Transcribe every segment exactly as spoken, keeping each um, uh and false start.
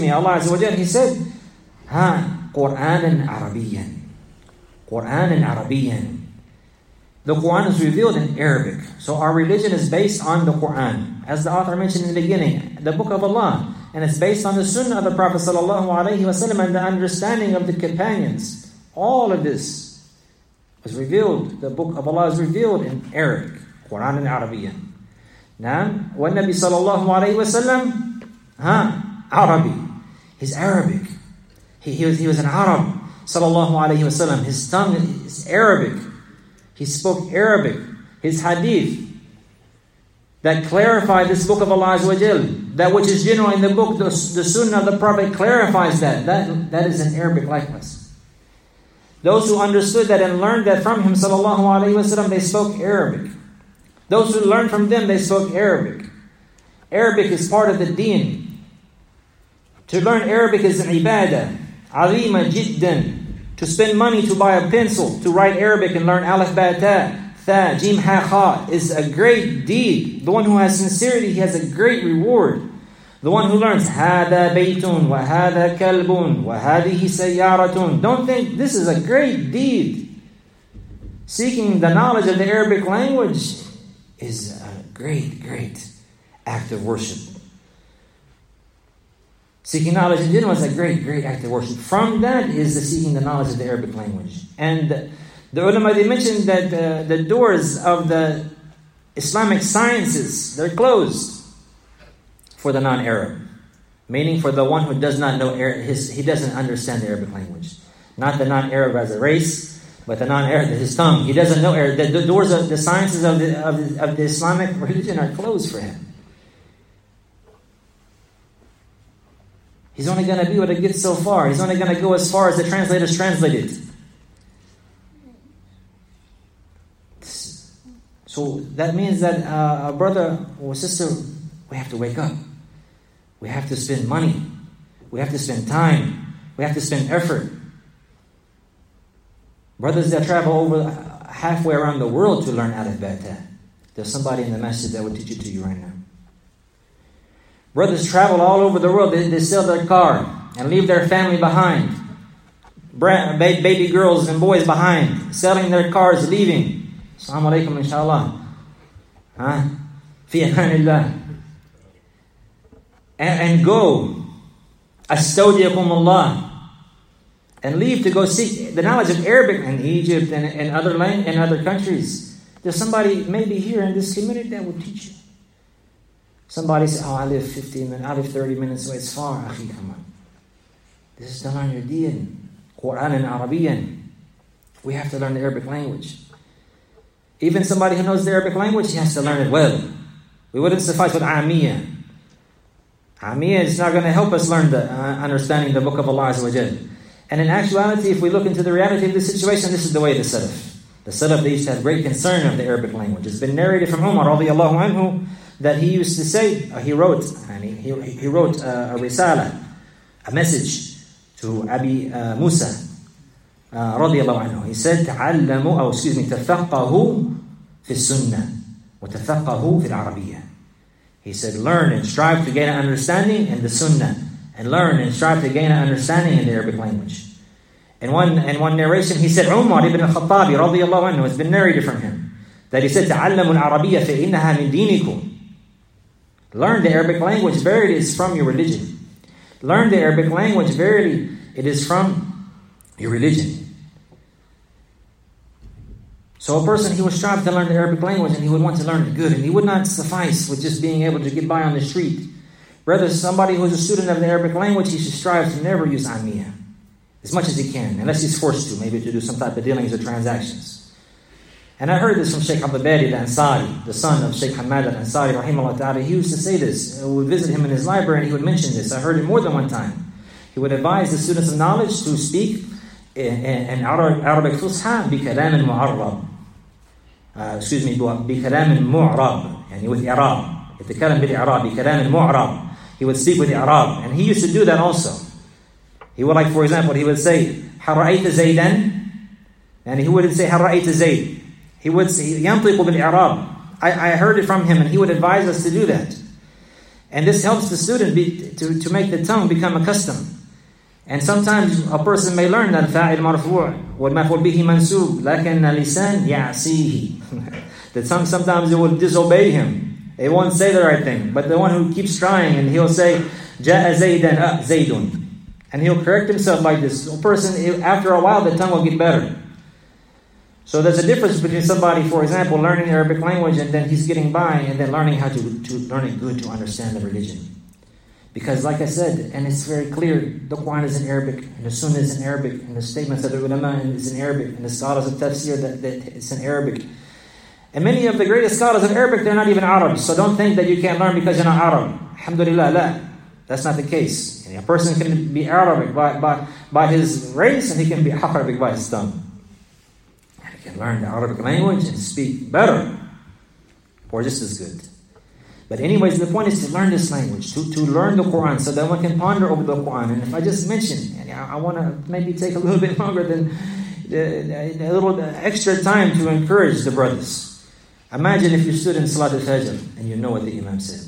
Allah Azza wa Jal, He said, Ha, Qur'anan Arabiyan. Qur'anan Arabiyan. The Quran is revealed in Arabic. So our religion is based on the Quran. As the author mentioned in the beginning, the book of Allah. And it's based on the sunnah of the Prophet sallallahu alaihi wasallam and the understanding of the companions. All of this was revealed. The book of Allah is revealed in Arabic. Quran and Arabiyan. Now, when Nabi sallallahu alaihi wasallam, ha, Arabi. He's Arabic. He, he, was, he was an Arab, sallallahu alaihi wasallam. His tongue is Arabic. He spoke Arabic. His hadith that clarified this book of Allah Azza wa Jal, that which is general in the book, the, the sunnah of the Prophet clarifies that. That, that is in Arabic likewise. Those who understood that and learned that from him, sallallahu alaihi wasallam, they spoke Arabic. Those who learned from them, they spoke Arabic. Arabic is part of the deen. To learn Arabic is an ibadah. Azima jiddan. To spend money to buy a pencil, to write Arabic and learn alif, ba, ta, tha, jim, ha, kha is a great deed. The one who has sincerity, he has a great reward. The one who learns, hada baytun, wa hada kalbun, wa hadihi sayyaratun. Don't think this is a great deed. Seeking the knowledge of the Arabic language is a great, great act of worship. Seeking knowledge in general is a great, great act of worship. From that is the seeking the knowledge of the Arabic language. And the ulama, they mentioned that uh, the doors of the Islamic sciences, they're closed for the non-Arab. Meaning for the one who does not know Arab, his, he doesn't understand the Arabic language. Not the non-Arab as a race, but the non-Arab, his tongue. He doesn't know Arabic. The, the doors of the sciences of the, of the, of the Islamic religion are closed for him. He's only going to be able to get so far. He's only going to go as far as the translators translate it. So that means that uh, a brother or sister, we have to wake up. We have to spend money. We have to spend time. We have to spend effort. Brothers that travel over halfway around the world to learn Alif Ba Ta. There's somebody in the masjid that will teach it to you right now. Brothers travel all over the world. They, they sell their car and leave their family behind. Bra- baby girls and boys behind. Selling their cars, leaving. Assalamu alaikum, inshallah. Huh? Fi amanillah. And, and go. Astawdiyakum Allah. And leave to go seek the knowledge of Arabic in Egypt and, and other land and other countries. There's somebody maybe here in this community that will teach you. Somebody says, oh, I live fifteen minutes, I live thirty minutes away, it's far. Akhi, come on. This is to learn your deen. Quran and Arabiyan. We have to learn the Arabic language. Even somebody who knows the Arabic language, he has to learn it well. We wouldn't suffice with Amiyah. Amiyah is not going to help us learn the uh, understanding the book of Allah Azza wa Jal. And in actuality, if we look into the reality of the situation, this is the way the Salaf. The Salaf, they used to have great concern of the Arabic language. It's been narrated from Umar radiallahu anhu that he used to say, uh, he wrote, and he, he, he wrote uh, a risala, a message to Abi uh, Musa uh, radiallahu anhu. He said, تعلموا, or excuse me, تفقهوا في السنة وتفقهوا في العربية. He said, learn and strive to gain an understanding in the Sunnah, and learn and strive to gain an understanding in the Arabic language. In one in one narration, he said, Umar ibn al-Khattabi radiallahu anhu, has been narrated from him, that he said, تعلموا العربية فإنها من دينكم. Learn the Arabic language, verily it is from your religion. Learn the Arabic language, verily it is from your religion. So a person, he would strive to learn the Arabic language and he would want to learn it good. And he would not suffice with just being able to get by on the street. Rather, somebody who is a student of the Arabic language, he should strive to never use Amiyah. As much as he can, unless he's forced to, maybe to do some type of dealings or transactions. And I heard this from Sheikh Abdul Bari al-Ansari, the son of Sheikh Hamad al-Ansari, rahimahullah ta'ala. He used to say this. We would visit him in his library and he would mention this. I heard it more than one time. He would advise the students of knowledge to speak in, in, in Arabic Fusha بكلام معرب. Uh, excuse me, بكلام معرب. يعني with Arab. يتكلم بالإعراب بكلام معرب. He would speak with the Arab. And he used to do that also. He would, like, for example, he would say, هل رأيت زيدا? And he wouldn't say, هل رأيت زيد? He would say, ينطق بالإعراب. I, I heard it from him and he would advise us to do that. And this helps the student be, to, to make the tongue become accustomed. And sometimes a person may learn that فاعل مرفوع والمفعول به منصوب لكن اللسان يعصيه. The tongue sometimes it will disobey him. It won't say the right thing. But the one who keeps trying and he'll say جاء زيدا uh, زيد. And he'll correct himself like this. A person, after a while, the tongue will get better. So there's a difference between somebody, for example, learning the Arabic language and then he's getting by and then learning how to, to learn it good to understand the religion. Because like I said, and it's very clear, the Quran is in Arabic, and the Sunnah is in Arabic, and the statements of the ulama is in Arabic, and the scholars of tafsir, that, that it's in Arabic. And many of the greatest scholars of Arabic, they're not even Arabs. So don't think that you can't learn because you're not Arab. Alhamdulillah, la. That's not the case. A person can be Arabic by, by, by his race, and he can be Arabic by his tongue. And he can learn the Arabic language and speak better, or just as good. But anyways, the point is to learn this language, to, to learn the Quran, so that one can ponder over the Quran. And if I just mention, and I, I want to maybe take a little bit longer than uh, a little extra time to encourage the brothers. Imagine if you stood in Salat al-Fajr and you know what the Imam said.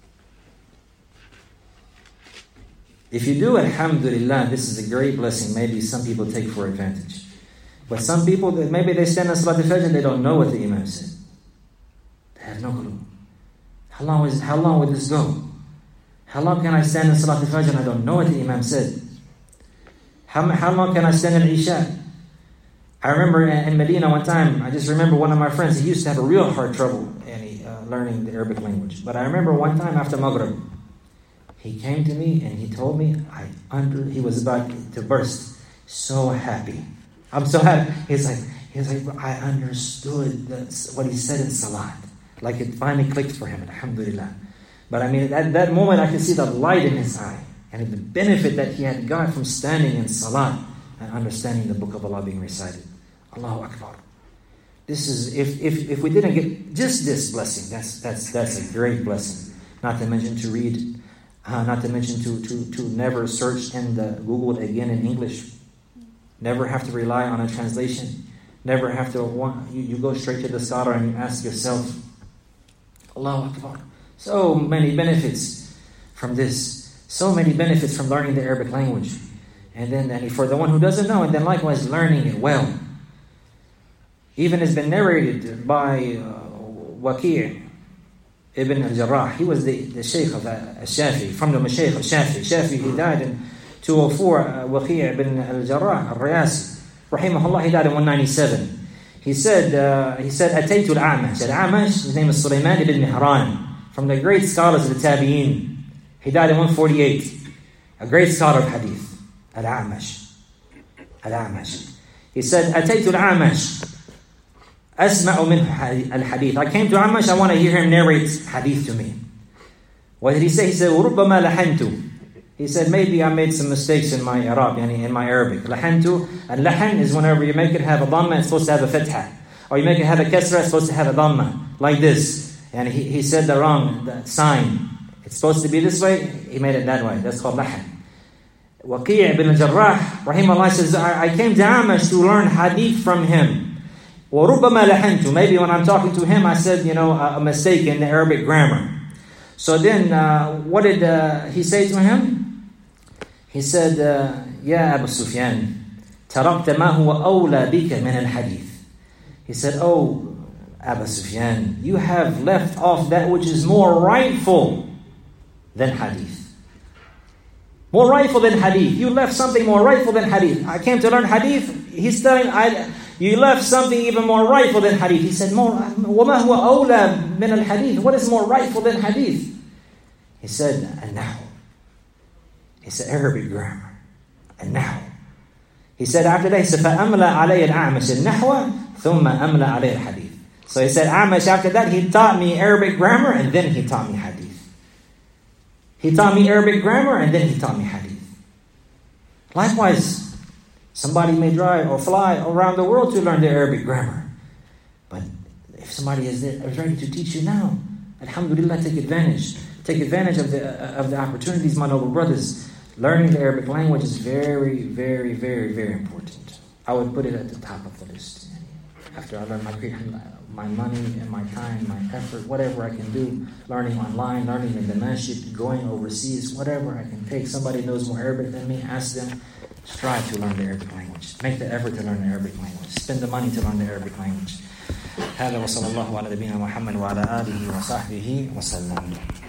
If you do, alhamdulillah, this is a great blessing. Maybe some people take for advantage. But some people, maybe they stand in Salat al-Fajr and they don't know what the Imam said. They have no clue. How long is how long will this go? How long can I stand in Salat al-Fajr and I don't know what the Imam said? How, how long can I stand in Isha? I remember in Medina one time, I just remember one of my friends, he used to have a real hard trouble and he, uh, learning the Arabic language. But I remember one time after Maghrib, he came to me and he told me, I under he was about to burst. So happy. I'm so happy. He's like, he's like, I understood the, what he said in Salat. Like it finally clicked for him, alhamdulillah. But I mean, at that moment I could see the light in his eye and the benefit that he had got from standing in Salat and understanding the book of Allah being recited. Allahu Akbar. This is, if, if, if we didn't get just this blessing, that's that's that's a great blessing. Not to mention to read, uh, not to mention to, to, to never search and uh, Google it again in English. Never have to rely on a translation. Never have to, want, you, you go straight to the scholar and you ask yourself, Allahu Akbar. So many benefits from this. So many benefits from learning the Arabic language. And then and for the one who doesn't know, and then likewise learning it well. Even it's been narrated by uh, Waqi' ibn al-Jarrah. He was the, the Shaykh of uh, Shafi, from the Mashaykh of Shafi. Shafi, he died in two oh four. Uh, Waqi' ibn al-Jarrah, al-Riyasi, rahimahullah, he died in one ninety-seven. He said, uh, he said, Ataytu al-A'mash. Al-A'mash, his name is Sulaiman ibn Mihran, from the great scholars of the Tabi'een. He died in one forty-eight. A great scholar of hadith. Al-A'mash. Al-A'mash. He said, Ataytu al-A'mash. Asma'u min al-hadith. I came to A'mash, I want to hear him narrate hadith to me. What did he say? He said, وَرُبَّمَا لَحَنْتُ. He said, maybe I made some mistakes in my Arab, yani in my Arabic. Lahantu, and lahan is whenever you make it have a dhamma, it's supposed to have a fatha. Or you make it have a kasra, it's supposed to have a dhamma. Like this. And he, he said the wrong the sign. It's supposed to be this way, he made it that way. That's called lahan. Waqi' ibn al-Jarrah, rahimahullah, says, I, I came to A'mash to learn hadith from him. وَرُبَّمَا لَحَنْتُ. Maybe when I'm talking to him, I said, you know, a, a mistake in the Arabic grammar. So then, uh, what did uh, he say to him? He said, Ya Abu Sufyan, تَرَقْتَ مَا هُوَ أَوْلَى بِكَ مِنَ الْحَدِيثِ. He said, oh, Abu Sufyan, you have left off that which is more rightful than hadith. More rightful than hadith. You left something more rightful than hadith. I came to learn hadith. He's telling, I, you left something even more rightful than hadith. He said, more, وَمَا هُوَ أَوْلَى مِنَ الْحَدِيثِ. What is more rightful than hadith? He said, النحو. He said, Arabic grammar. النحو. He said, after that, he said, فَأَمْلَى عَلَيَّ الْأَعْمَشِ النَّحْوَ ثُمَّ أَمْلَى عَلَيَّ الْحَدِيثِ. So he said, A'mash, after that, he taught me Arabic grammar, and then he taught me hadith. He taught me Arabic grammar, and then he taught me hadith. Likewise, somebody may drive or fly around the world to learn the Arabic grammar. But if somebody is, there, is ready to teach you now, alhamdulillah, take advantage. Take advantage of the uh, of the opportunities, my noble brothers. Learning the Arabic language is very, very, very, very important. I would put it at the top of the list. after I learn my my money and my time, my effort, whatever I can do, learning online, learning in the masjid, going overseas, whatever I can take. Somebody knows more Arabic than me, ask them. Strive to learn the Arabic language. Make the effort to learn the Arabic language. Spend the money to learn the Arabic language. هذا وصلى الله على نبينا محمد وعلى آله وصحبه وسلم.